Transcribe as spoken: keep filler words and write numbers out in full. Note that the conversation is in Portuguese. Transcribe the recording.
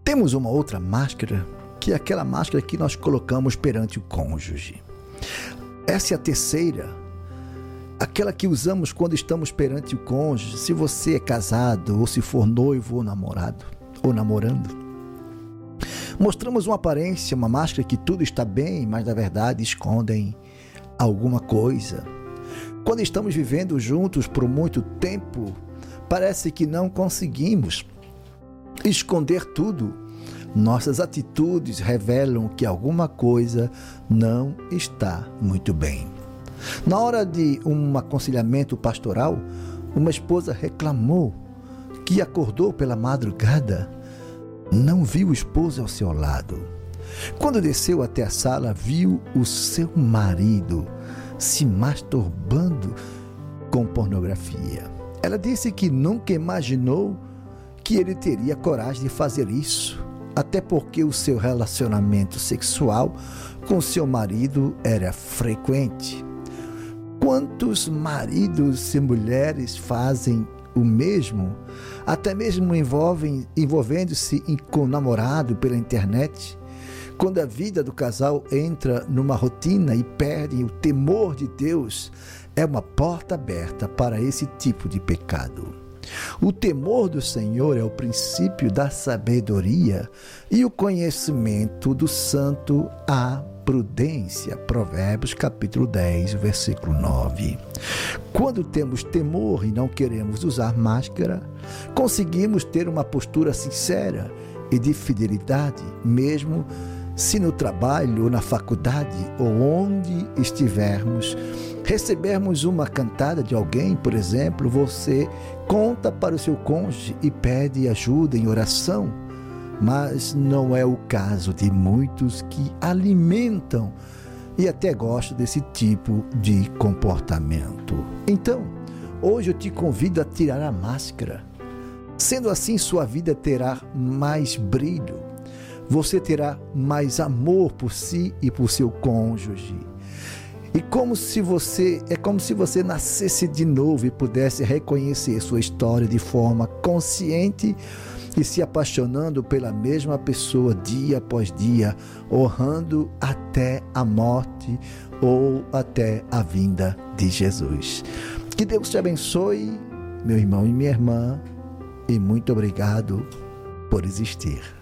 Temos uma outra máscara, que é aquela máscara que nós colocamos perante o cônjuge. Essa é a terceira, aquela que usamos quando estamos perante o cônjuge, se você é casado, ou se for noivo ou namorado, ou namorando. Mostramos uma aparência, uma máscara que tudo está bem, mas na verdade escondem alguma coisa. Quando estamos vivendo juntos por muito tempo, parece que não conseguimos esconder tudo. Nossas atitudes revelam que alguma coisa não está muito bem. Na hora de um aconselhamento pastoral, uma esposa reclamou que acordou pela madrugada, não viu o esposo ao seu lado. Quando desceu até a sala, viu o seu marido se masturbando com pornografia. Ela disse que nunca imaginou que ele teria coragem de fazer isso, até porque o seu relacionamento sexual com seu marido era frequente. Quantos maridos e mulheres fazem o mesmo, até mesmo envolvem, envolvendo-se com o namorado pela internet? Quando a vida do casal entra numa rotina e perdem o temor de Deus, é uma porta aberta para esse tipo de pecado. O temor do Senhor é o princípio da sabedoria e o conhecimento do santo a prudência. Provérbios capítulo dez, versículo nove. Quando temos temor e não queremos usar máscara, conseguimos ter uma postura sincera e de fidelidade, mesmo se no trabalho ou na faculdade ou onde estivermos, recebermos uma cantada de alguém, por exemplo, você conta para o seu cônjuge e pede ajuda em oração, mas não é o caso de muitos que alimentam e até gostam desse tipo de comportamento. Então, hoje eu te convido a tirar a máscara. Sendo assim, sua vida terá mais brilho. Você terá mais amor por si e por seu cônjuge. E como se você, é como se você nascesse de novo e pudesse reconhecer sua história de forma consciente e se apaixonando pela mesma pessoa dia após dia, honrando até a morte ou até a vinda de Jesus. Que Deus te abençoe, meu irmão e minha irmã, e muito obrigado por existir.